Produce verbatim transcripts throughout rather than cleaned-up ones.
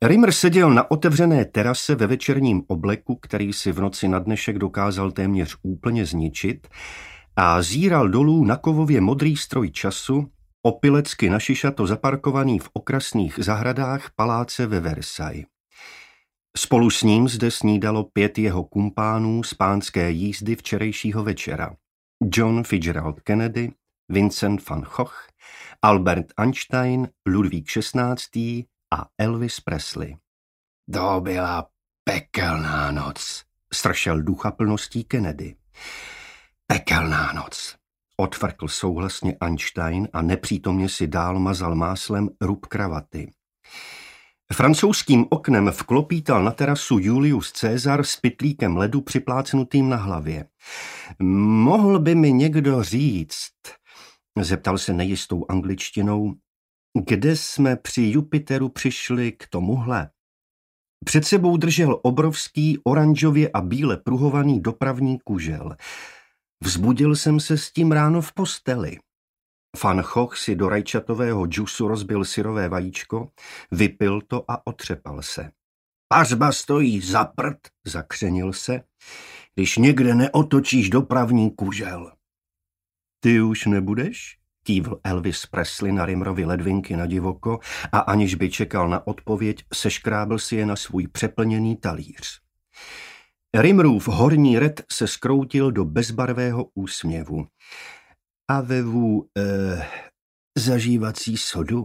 Rimmer seděl na otevřené terase ve večerním obleku, který si v noci na dnešek dokázal téměř úplně zničit, a zíral dolů na kovově modrý stroj času, opilecky našišato zaparkovaný v okrasných zahradách paláce ve Versailles. Spolu s ním zde snídalo pět jeho kumpánů z pánské jízdy včerejšího večera. John Fitzgerald Kennedy, Vincent van Gogh, Albert Einstein, Ludvík šestnáctý a Elvis Presley. To byla pekelná noc, stršel duchaplností Kennedy. Pekelná noc, odfrkl souhlasně Einstein a nepřítomně si dál mazal máslem rub kravaty. Francouzským oknem vklopítal na terasu Julius Caesar s pytlíkem ledu připlácnutým na hlavě. Mohl by mi někdo říct, zeptal se nejistou angličtinou, kde jsme při Jupiteru přišli k tomuhle? Před sebou držel obrovský oranžově a bíle pruhovaný dopravní kužel. Vzbudil jsem se s tím ráno v posteli. Van Gogh si do rajčatového džusu rozbil syrové vajíčko, vypil to a otřepal se. Pařba stojí za prd, zakřenil se, když někde neotočíš dopravní kužel. Ty už nebudeš? Kývl Elvis Presley na Rimmerovi ledvinky na divoko a aniž by čekal na odpověď, seškrábl si je na svůj přeplněný talíř. Rimmerův horní red se skroutil do bezbarvého úsměvu. A vevu eh, zažívací sodu?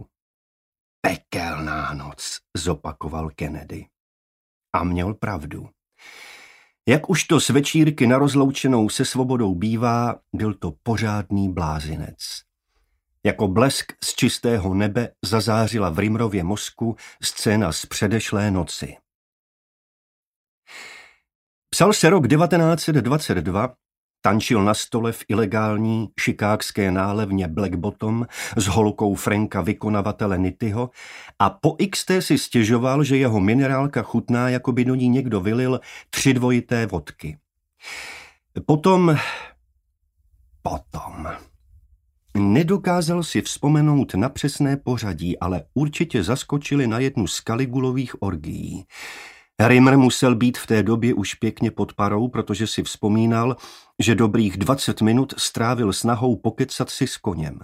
Pekelná noc, zopakoval Kennedy. A měl pravdu. Jak už to s večírky na rozloučenou se svobodou bývá, byl to pořádný blázinec. Jako blesk z čistého nebe zazářila v Rimmerově mozku scéna z předešlé noci. Psal se rok devatenáct set dvacet dva, tančil na stole v ilegální chicagské nálevně Black Bottom s holkou Franka vykonavatele Nityho a po xté si stěžoval, že jeho minerálka chutná, jako by do ní někdo vylil tři dvojité vodky. Potom... Potom... Nedokázal si vzpomenout na přesné pořadí, ale určitě zaskočili na jednu z Caligulových orgií. Rimmer musel být v té době už pěkně pod parou, protože si vzpomínal, že dobrých dvacet minut strávil snahou pokecat si s koněm.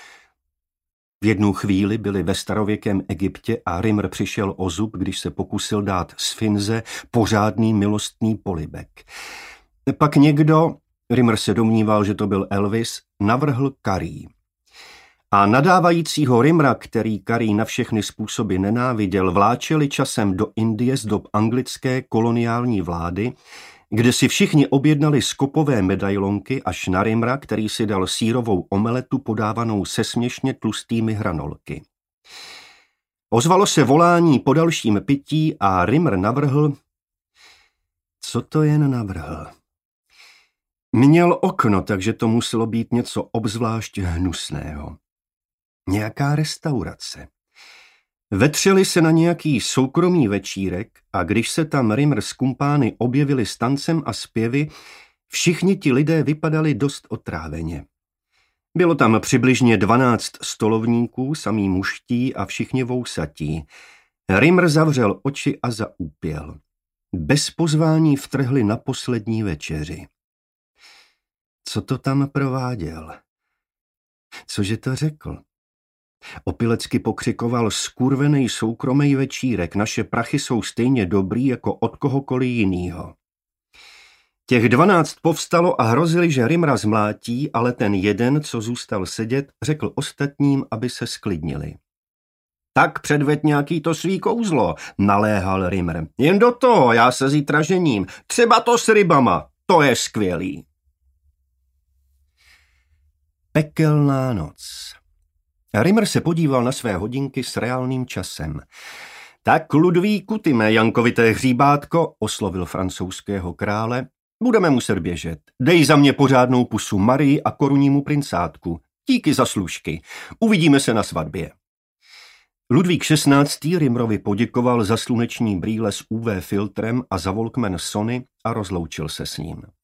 V jednu chvíli byli ve starověkém Egyptě a Rimmer přišel o zub, když se pokusil dát Sfinze pořádný milostný polibek. Pak někdo, Rimmer se domníval, že to byl Elvis, navrhl curry. A nadávajícího Rimmera, který curry na všechny způsoby nenáviděl, vláčeli časem do Indie z dob anglické koloniální vlády, kde si všichni objednali skopové medailonky až na Rimmera, který si dal sýrovou omeletu podávanou se směšně tlustými hranolky. Ozvalo se volání po dalším pití a Rimmer navrhl... Co to jen navrhl? Měl okno, takže to muselo být něco obzvlášť hnusného. Nějaká restaurace. Vetřeli se na nějaký soukromý večírek a když se tam Rimmer s kumpány objevili s tancem a zpěvy, všichni ti lidé vypadali dost otráveně. Bylo tam přibližně dvanáct stolovníků, samý muští a všichni vousatí. Rimmer zavřel oči a zaúpěl. Bez pozvání vtrhli na poslední večeři. Co to tam prováděl? Cože to řekl? Opilecky pokřikoval skurvenej soukromej večírek, naše prachy jsou stejně dobrý jako od kohokoliv jinýho. Těch dvanáct povstalo a hrozili, že Rimmera zmlátí, ale ten jeden, co zůstal sedět, řekl ostatním, aby se sklidnili. Tak předveď nějaký to svý kouzlo, naléhal Rimmer. Jen do toho, já se zítra žením. Třeba to s rybama, to je skvělý. Pekelná noc. Rimmer se podíval na své hodinky s reálným časem. Tak, Ludvíku, ty mé jankovité hříbátko, oslovil francouzského krále, budeme muset běžet. Dej za mě pořádnou pusu Marii a korunnímu princátku. Díky za služky. Uvidíme se na svatbě. Ludvík šestnáctý Rimmerovi poděkoval za sluneční brýle s U V filtrem a za Walkman Sony a rozloučil se s ním.